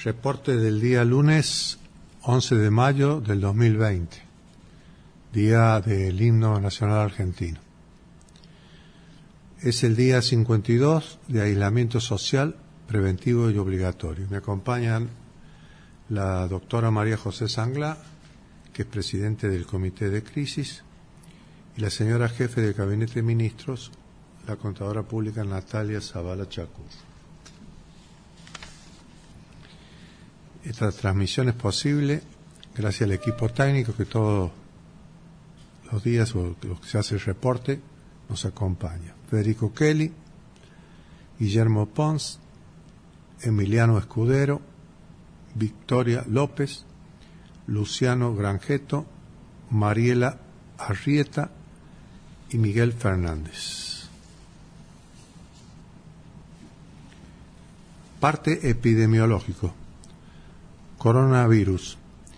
Reporte del día lunes 11 de mayo del 2020, día del himno nacional argentino. Es el día 52 de aislamiento social preventivo y obligatorio. Me acompañan la doctora María José Sanglá, que es presidente del Comité de Crisis, y la señora jefe del Gabinete de Ministros, la contadora pública Natalia Zavala Chacur. Esta transmisión es posible gracias al equipo técnico que todos los días, o los que se hace el reporte, nos acompaña. Federico Kelly, Guillermo Pons, Emiliano Escudero, Victoria López, Luciano Granjeto, Mariela Arrieta y Miguel Fernández. Parte epidemiológico. Coronavirus.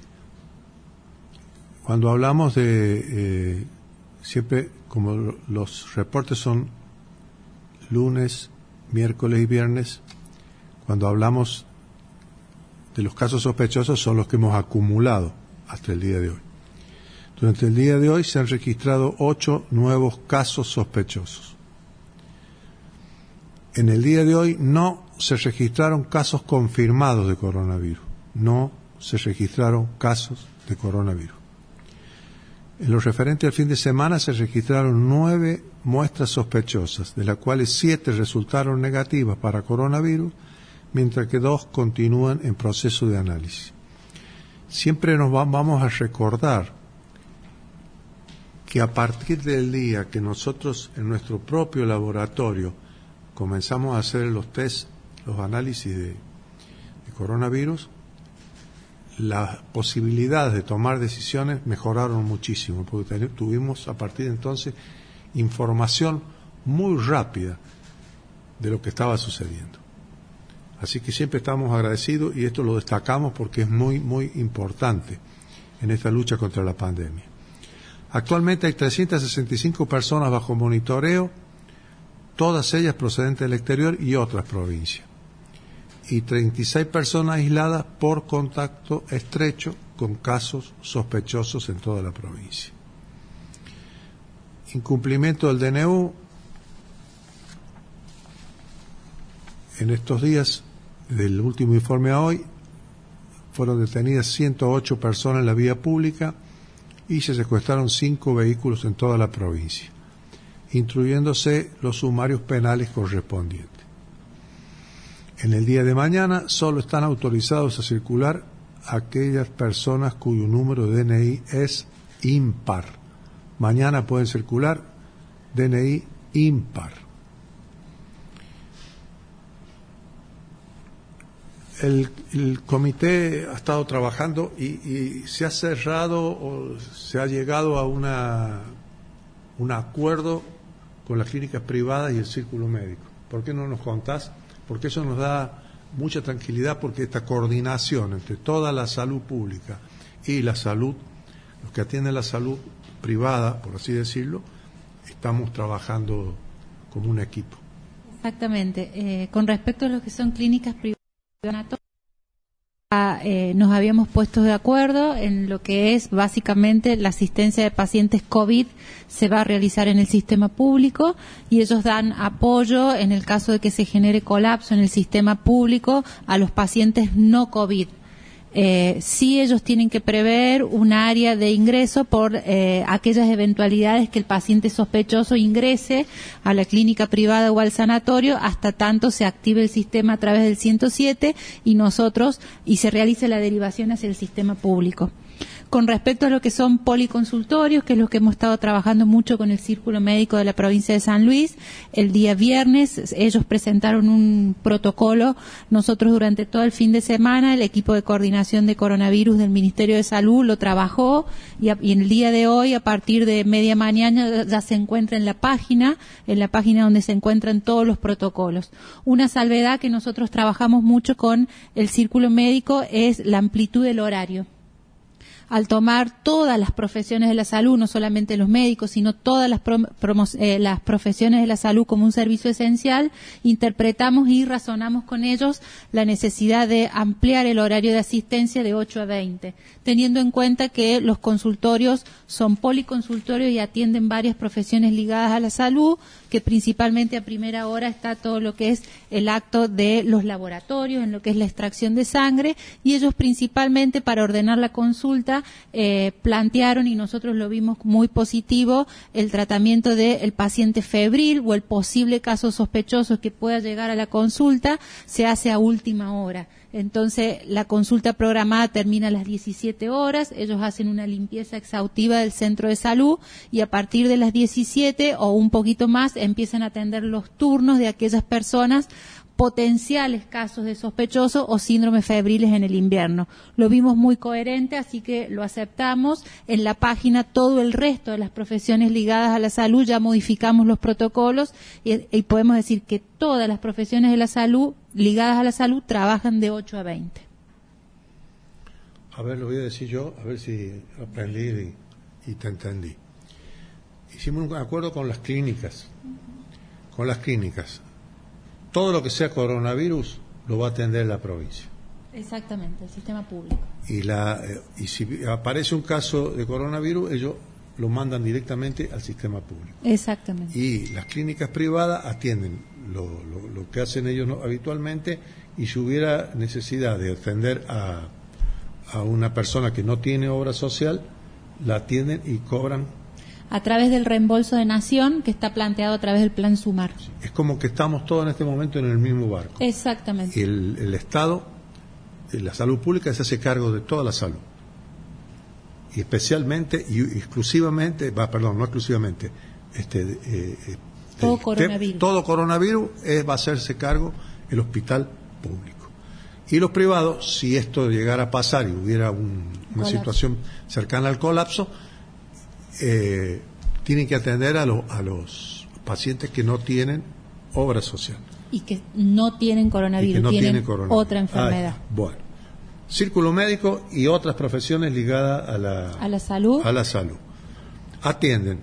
Cuando hablamos de, siempre como los reportes son lunes, miércoles y viernes, cuando hablamos de los casos sospechosos son los que hemos acumulado hasta el día de hoy. Durante el día de hoy se han registrado 8 nuevos casos sospechosos. En el día de hoy no se registraron casos confirmados de coronavirus. No se registraron casos de coronavirus. En lo referente al fin de semana se registraron 9 muestras sospechosas, de las cuales 7 resultaron negativas para coronavirus, mientras que 2 continúan en proceso de análisis. Siempre nos vamos a recordar que a partir del día que nosotros en nuestro propio laboratorio comenzamos a hacer los test, los análisis de coronavirus, las posibilidades de tomar decisiones mejoraron muchísimo, porque tuvimos a partir de entonces información muy rápida de lo que estaba sucediendo. Así que siempre estamos agradecidos y esto lo destacamos porque es muy, muy importante en esta lucha contra la pandemia. Actualmente hay 365 personas bajo monitoreo, todas ellas procedentes del exterior y otras provincias. Y 36 personas aisladas por contacto estrecho con casos sospechosos en toda la provincia. Incumplimiento del DNU. En estos días, del último informe a hoy, fueron detenidas 108 personas en la vía pública y se secuestraron 5 vehículos en toda la provincia, instruyéndose los sumarios penales correspondientes. En el día de mañana solo están autorizados a circular aquellas personas cuyo número de DNI es impar. Mañana pueden circular DNI impar. El comité ha estado trabajando y se ha cerrado o se ha llegado a un acuerdo con las clínicas privadas y el círculo médico. ¿Por qué no nos contás? Porque eso nos da mucha tranquilidad, porque esta coordinación entre toda la salud pública y la salud, los que atienden la salud privada, por así decirlo, estamos trabajando como un equipo. Exactamente. Con respecto a lo que son clínicas privadas, nos habíamos puesto de acuerdo en lo que es básicamente la asistencia de pacientes COVID se va a realizar en el sistema público y ellos dan apoyo en el caso de que se genere colapso en el sistema público a los pacientes no COVID. Sí, ellos tienen que prever un área de ingreso por aquellas eventualidades que el paciente sospechoso ingrese a la clínica privada o al sanatorio hasta tanto se active el sistema a través del 107 y se realice la derivación hacia el sistema público. Con respecto a lo que son policonsultorios, que es lo que hemos estado trabajando mucho con el Círculo Médico de la provincia de San Luis, el día viernes ellos presentaron un protocolo. Nosotros durante todo el fin de semana, el equipo de coordinación de coronavirus del Ministerio de Salud lo trabajó y en el día de hoy, a partir de media mañana, ya se encuentra en la página donde se encuentran todos los protocolos. Una salvedad que nosotros trabajamos mucho con el Círculo Médico es la amplitud del horario. al tomar todas las profesiones de la salud, no solamente los médicos, sino todas las profesiones de la salud como un servicio esencial, interpretamos y razonamos con ellos la necesidad de ampliar el horario de asistencia de 8 a 20, teniendo en cuenta que los consultorios son policonsultorios y atienden varias profesiones ligadas a la salud, que principalmente a primera hora está todo lo que es el acto de los laboratorios, en lo que es la extracción de sangre, y ellos principalmente para ordenar la consulta plantearon, y nosotros lo vimos muy positivo, el tratamiento del paciente febril o el posible caso sospechoso que pueda llegar a la consulta, se hace a última hora. Entonces, la consulta programada termina a las 17 horas, ellos hacen una limpieza exhaustiva del centro de salud y a partir de las 17 o un poquito más empiezan a atender los turnos de aquellas personas potenciales casos de sospechoso o síndromes febriles en el invierno. Lo vimos muy coherente, así que lo aceptamos. En la página todo el resto de las profesiones ligadas a la salud ya modificamos los protocolos y podemos decir que todas las profesiones de la salud ligadas a la salud trabajan de 8 a 20. A ver, lo voy a decir yo, a ver si aprendí y te entendí. Hicimos un acuerdo con las clínicas. Con las clínicas. Todo lo que sea coronavirus lo va a atender la provincia. Exactamente, el sistema público. Y si aparece un caso de coronavirus, ellos lo mandan directamente al sistema público. Exactamente. Y las clínicas privadas atienden lo que hacen ellos habitualmente, y si hubiera necesidad de atender a una persona que no tiene obra social, la atienden y cobran a través del reembolso de Nación, que está planteado a través del Plan Sumar. Es como que estamos todos en este momento en el mismo barco. Exactamente. Y el Estado, la salud pública, se hace cargo de toda la salud. Y especialmente y exclusivamente, no exclusivamente, todo coronavirus. Todo coronavirus va a hacerse cargo el hospital público. Y los privados, si esto llegara a pasar y hubiera una situación cercana al colapso, tienen que atender a los pacientes que no tienen obra social. Y que no tienen coronavirus, tienen otra enfermedad. Bueno, círculo médico y otras profesiones ligadas a la salud. Atienden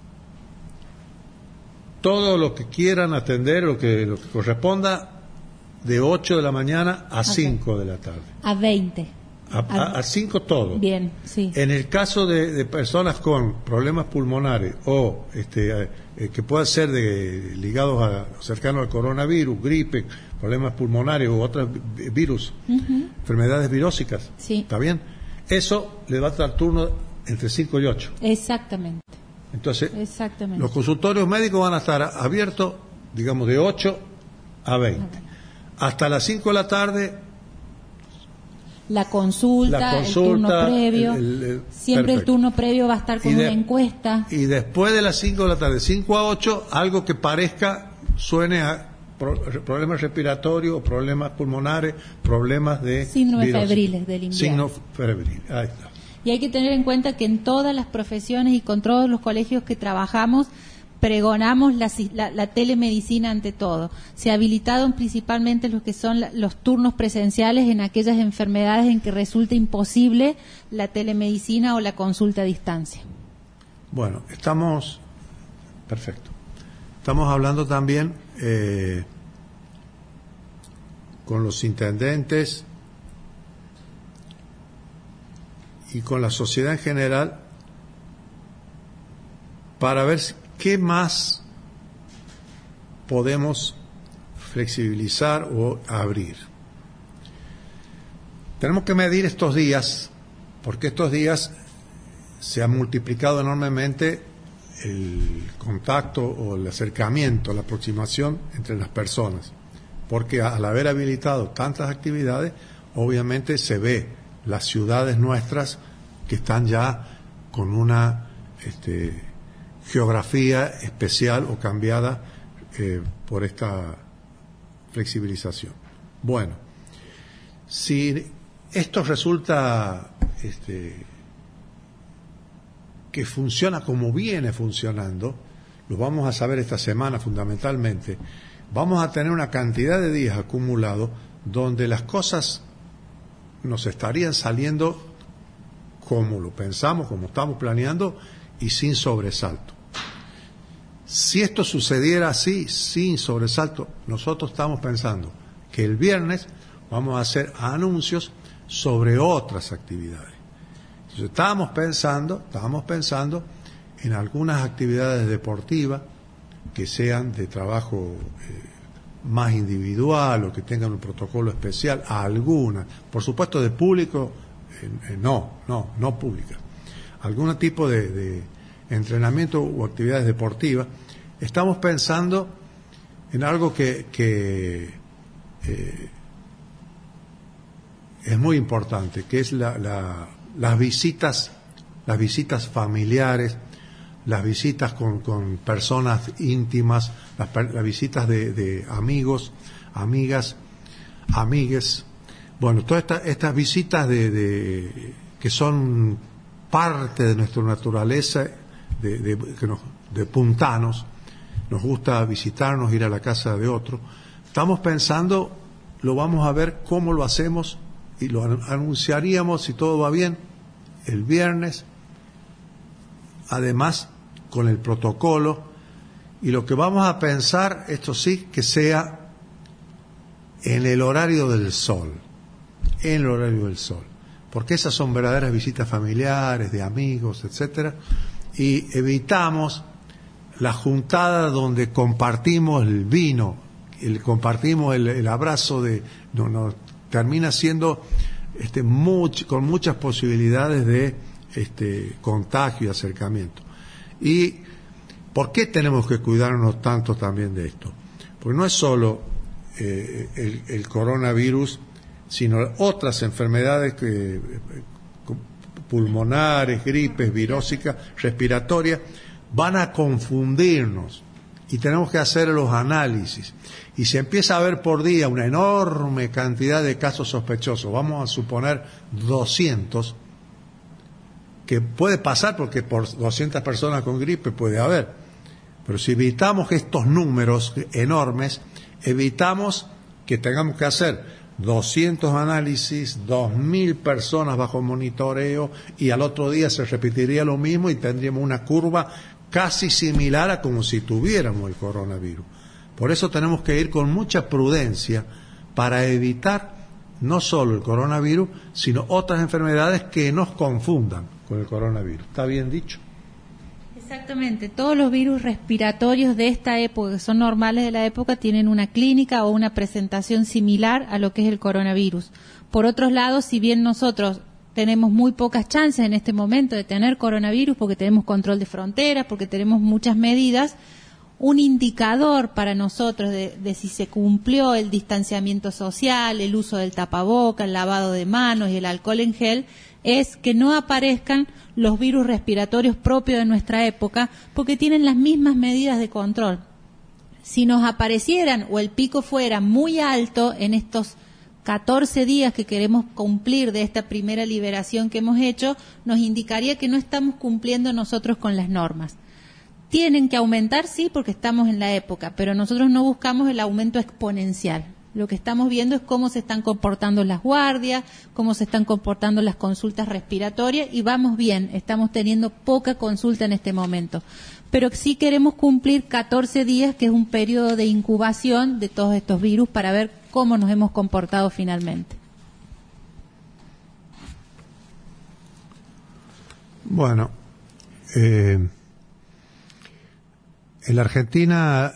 todo lo que quieran atender, lo que corresponda, de 8 de la mañana a 5 de la tarde. A 20. A 5 todo. Bien, sí. En el caso de personas con problemas pulmonares o que puedan ser ligados cercanos al coronavirus, gripe, problemas pulmonares u otros virus, enfermedades virósicas, sí. ¿Está bien? Eso le va a dar turno entre 5 y 8. Exactamente. Entonces, los consultorios médicos van a estar abiertos, digamos, de 8 a 20. Hasta las 5 de la tarde. La consulta, el turno previo. Siempre perfecto. El turno previo va a estar con una encuesta. Y después de las 5 de la tarde, 5 a 8, algo que suene a problemas respiratorios, problemas pulmonares, problemas de síndromes febriles del invierno. Signos febriles, ahí está. Y hay que tener en cuenta que en todas las profesiones y con todos los colegios que trabajamos, pregonamos la telemedicina ante todo. Se ha habilitado principalmente los que son los turnos presenciales en aquellas enfermedades en que resulta imposible la telemedicina o la consulta a distancia. Bueno, perfecto. Estamos hablando también con los intendentes y con la sociedad en general para ver qué más podemos flexibilizar o abrir. Tenemos que medir estos días, porque estos días se ha multiplicado enormemente el contacto o el acercamiento, la aproximación entre las personas, porque al haber habilitado tantas actividades, obviamente se ve las ciudades nuestras que están ya con una geografía especial o cambiada por esta flexibilización. Bueno, si esto resulta que funciona como viene funcionando, lo vamos a saber esta semana fundamentalmente, vamos a tener una cantidad de días acumulados donde las cosas nos estarían saliendo como lo pensamos, como estamos planeando y sin sobresalto. Si esto sucediera así, sin sobresalto, nosotros estamos pensando que el viernes vamos a hacer anuncios sobre otras actividades. Entonces, estábamos pensando en algunas actividades deportivas que sean de trabajo más individual o que tengan un protocolo especial, a algunas, por supuesto de público, no pública. Algún tipo de entrenamiento u actividades deportivas. Estamos pensando en algo que es muy importante, que es las visitas familiares, las visitas con personas íntimas, las visitas de amigos, amigas, amigues. Bueno, todas estas visitas que son parte de nuestra naturaleza, de puntanos, nos gusta visitarnos, ir a la casa de otro. Estamos pensando, lo vamos a ver cómo lo hacemos y lo anunciaríamos, si todo va bien, el viernes, además con el protocolo, y lo que vamos a pensar, esto sí, que sea en el horario del sol, porque esas son verdaderas visitas familiares, de amigos, etcétera, y evitamos la juntada donde compartimos el vino, compartimos el abrazo termina siendo con muchas posibilidades de contagio y acercamiento. ¿Y por qué tenemos que cuidarnos tanto también de esto? Porque no es solo el coronavirus, sino otras enfermedades pulmonares, gripes, virósicas, respiratorias, van a confundirnos y tenemos que hacer los análisis. Y se empieza a ver por día una enorme cantidad de casos sospechosos, vamos a suponer 200, que puede pasar porque por 200 personas con gripe puede haber, pero si evitamos estos números enormes, evitamos que tengamos que hacer 200 análisis, 2.000 personas bajo monitoreo, y al otro día se repetiría lo mismo y tendríamos una curva casi similar a como si tuviéramos el coronavirus. Por eso tenemos que ir con mucha prudencia para evitar no solo el coronavirus, sino otras enfermedades que nos confundan con el coronavirus. ¿Está bien dicho? Exactamente. Todos los virus respiratorios de esta época, que son normales de la época, tienen una clínica o una presentación similar a lo que es el coronavirus. Por otro lado, si bien nosotros tenemos muy pocas chances en este momento de tener coronavirus porque tenemos control de fronteras, porque tenemos muchas medidas, un indicador para nosotros de si se cumplió el distanciamiento social, el uso del tapaboca, el lavado de manos y el alcohol en gel, es que no aparezcan los virus respiratorios propios de nuestra época, porque tienen las mismas medidas de control. Si nos aparecieran o el pico fuera muy alto en estos 14 días que queremos cumplir de esta primera liberación que hemos hecho, nos indicaría que no estamos cumpliendo nosotros con las normas. Tienen que aumentar, sí, porque estamos en la época, pero nosotros no buscamos el aumento exponencial. Lo que estamos viendo es cómo se están comportando las guardias, cómo se están comportando las consultas respiratorias, y vamos bien, estamos teniendo poca consulta en este momento. Pero sí queremos cumplir 14 días, que es un periodo de incubación de todos estos virus, para ver cómo nos hemos comportado finalmente. Bueno, en la Argentina,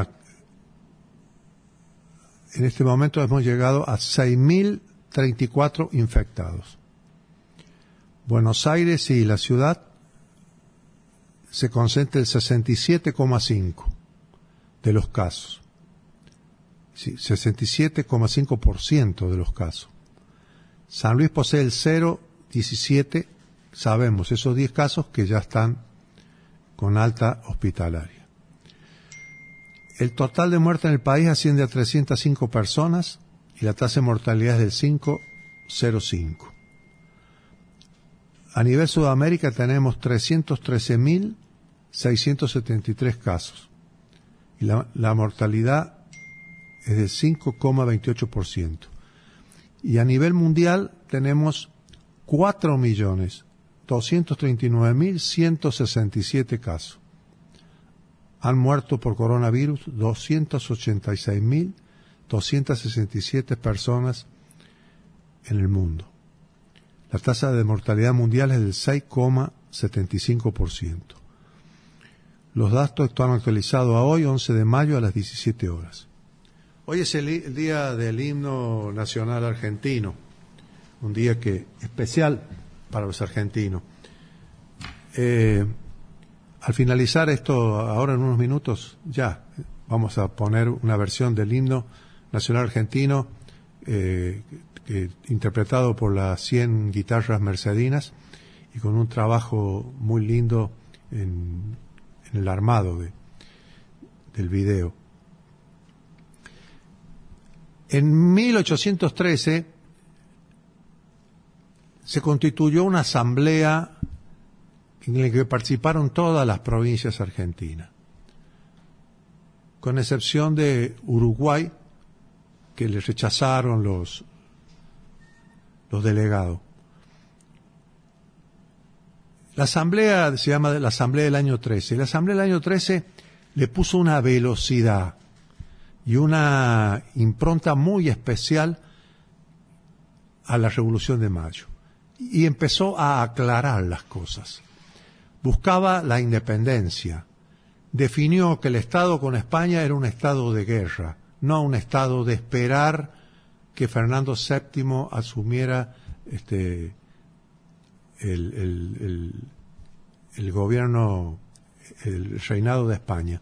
en este momento hemos llegado a 6.034 infectados. Buenos Aires y la ciudad se concentra el 67,5% de los casos. Sí, 67,5% de los casos. San Luis posee el 0,17%, sabemos, esos 10 casos que ya están con alta hospitalaria. El total de muertes en el país asciende a 305 personas y la tasa de mortalidad es del 5,05%. A nivel Sudamérica tenemos 313.673 casos y la mortalidad es del 5,28%. Y a nivel mundial tenemos 4.000.000 239.167 casos. Han muerto por coronavirus 286.267 personas en el mundo. La tasa de mortalidad mundial es del 6,75%. Los datos están actualizados a hoy, 11 de mayo, a las 17 horas. Hoy es el día del himno nacional argentino, un día especial para los argentinos. Al finalizar esto, ahora en unos minutos, ya vamos a poner una versión del himno nacional argentino interpretado por las 100 guitarras mercedinas y con un trabajo muy lindo en el armado del video. En 1813 se constituyó una asamblea en la que participaron todas las provincias argentinas, con excepción de Uruguay, que le rechazaron los delegados. La asamblea se llama la asamblea del año 13. La asamblea del año 13 le puso una velocidad y una impronta muy especial a la Revolución de Mayo. Y empezó a aclarar las cosas. Buscaba la independencia. Definió que el Estado con España era un estado de guerra, no un estado de esperar que Fernando VII asumiera el gobierno, el reinado de España.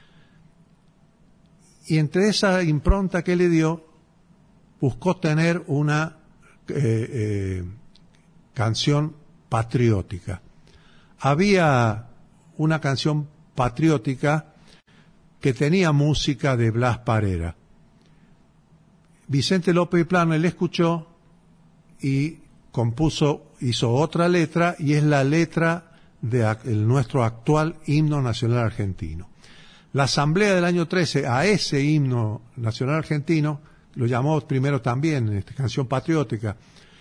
Y entre esa impronta que le dio, buscó tener una canción patriótica. Había una canción patriótica que tenía música de Blas Parera. Vicente López Plano le escuchó y hizo otra letra, y es la letra de nuestro actual himno nacional argentino. La Asamblea del año 13 a ese himno nacional argentino lo llamó primero también canción patriótica,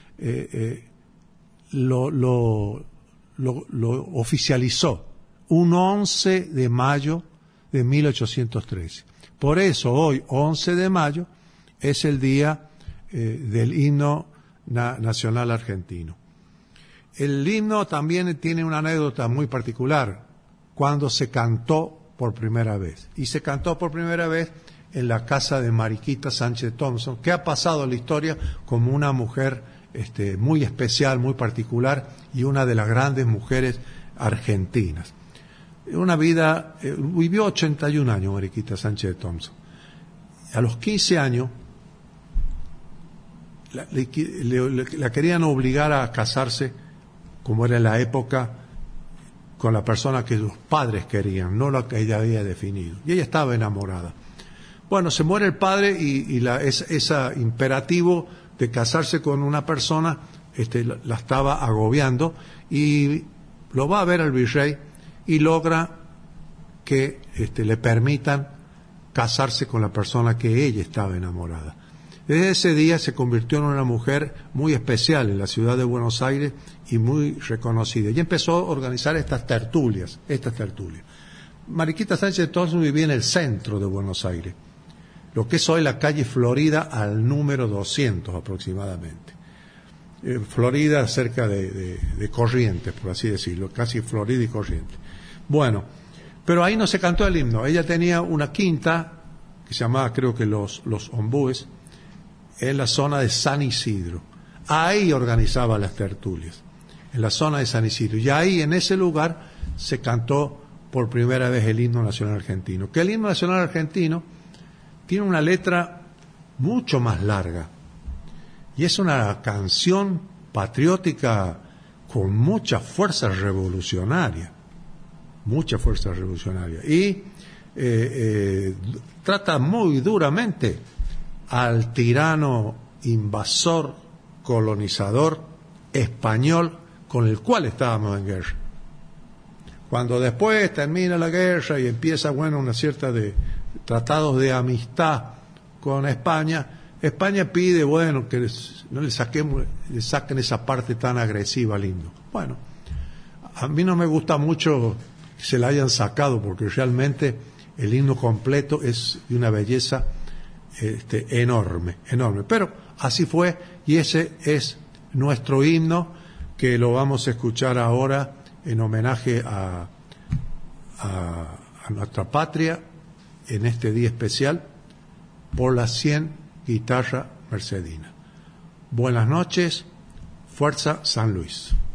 lo oficializó un 11 de mayo de 1813. Por eso hoy, 11 de mayo, es el día del himno nacional argentino. El himno también tiene una anécdota muy particular, cuando se cantó por primera vez. Y se cantó por primera vez en la casa de Mariquita Sánchez Thompson, que ha pasado a la historia como una mujer muy especial, muy particular, y una de las grandes mujeres argentinas. Una vida, vivió 81 años Mariquita Sánchez Thompson. A los 15 años la querían obligar a casarse, como era en la época, con la persona que sus padres querían, no la que ella había definido. Y ella estaba enamorada. Bueno, se muere el padre y ese imperativo de casarse con una persona la estaba agobiando, y lo va a ver al virrey y logra que le permitan casarse con la persona que ella estaba enamorada. Desde ese día se convirtió en una mujer muy especial en la ciudad de Buenos Aires y muy reconocida. Y empezó a organizar estas tertulias. Mariquita Sánchez Thompson vivía en el centro de Buenos Aires, lo que es hoy la calle Florida al número 200 aproximadamente. Florida cerca de Corrientes, por así decirlo, casi Florida y Corrientes. Bueno, pero ahí no se cantó el himno. Ella tenía una quinta que se llamaba, creo que los Ombúes, en la zona de San Isidro. Ahí organizaba las tertulias, en la zona de San Isidro. Y ahí, en ese lugar, se cantó por primera vez el himno nacional argentino. Que el himno nacional argentino tiene una letra mucho más larga. Y es una canción patriótica con mucha fuerza revolucionaria. Mucha fuerza revolucionaria. Y trata muy duramente al tirano invasor, colonizador español con el cual estábamos en guerra. Cuando después termina la guerra y empieza, una cierta de tratados de amistad con España, España pide, que no le saquen esa parte tan agresiva al himno. Bueno, A mí no me gusta mucho que se la hayan sacado, porque realmente el himno completo es de una belleza enorme, enorme. Pero así fue, y ese es nuestro himno, que lo vamos a escuchar ahora en homenaje a nuestra patria en este día especial por las 100 guitarras mercedinas. Buenas noches, Fuerza San Luis.